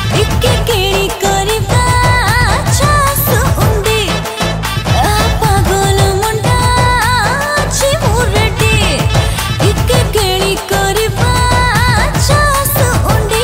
ଟିକେ କେଳି କରିବା ଚାଷ ଉଣ୍ଡି ପାଗଲ ମୁଣ୍ଡା ଅଛି ମୁଁ ରେଡି ଟିକେ କେଳି କରିବା ଚାଷ ଉଣ୍ଡି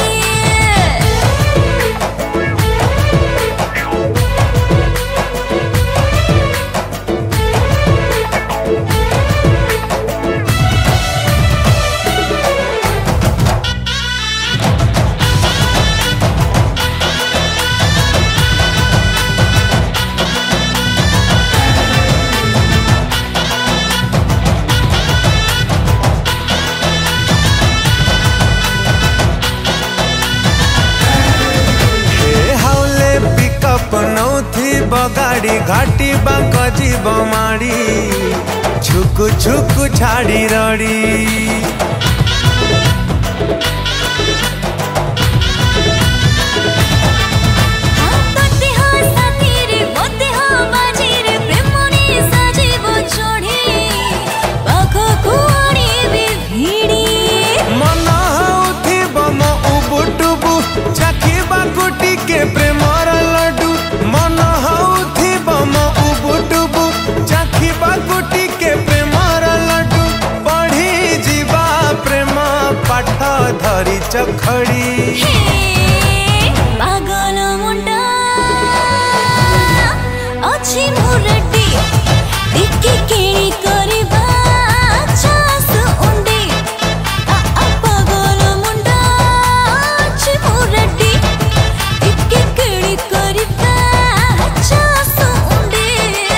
गाड़ी घाटी बांक जीव माड़ी छुकु छुकु छाड़ी रड़ी मन होउथिब मो उबुटुबु चाखिबाकु टिके प्रेमर लड्डू मन होउथिब मो उबुटुबु चाखिबाकु टिके प्रेमर लड्डू पढ़ी जीवा प्रेम पाठ धरी चखड़ी पागल मुंडा अछि मु रेडी टिके केली करबा चास उंडी पागल मुंडा अछि मु रेडी टिके केली करबा चास उंडी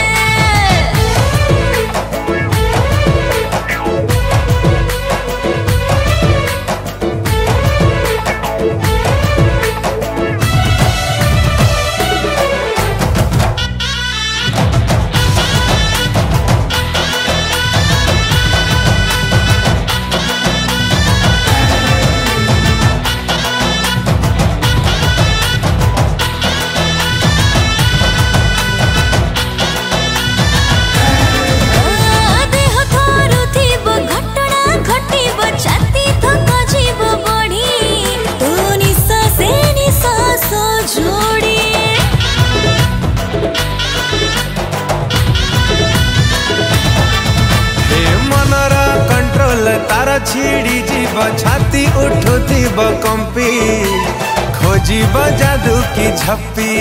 तार छिड़ी जीव छाती उठुथिब कंपी खोजिब जादू की झप्पी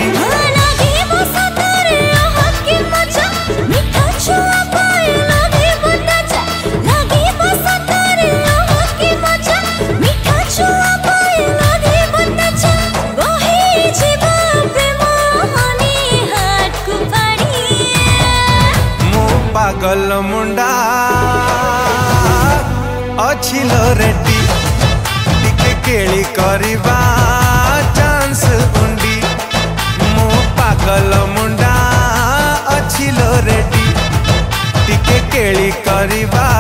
पागल मुंडा अछिलो रेडी टिके केली करबा चांस उंडी मो पागल मुंडा अछिलो रेडी टिके केली करबा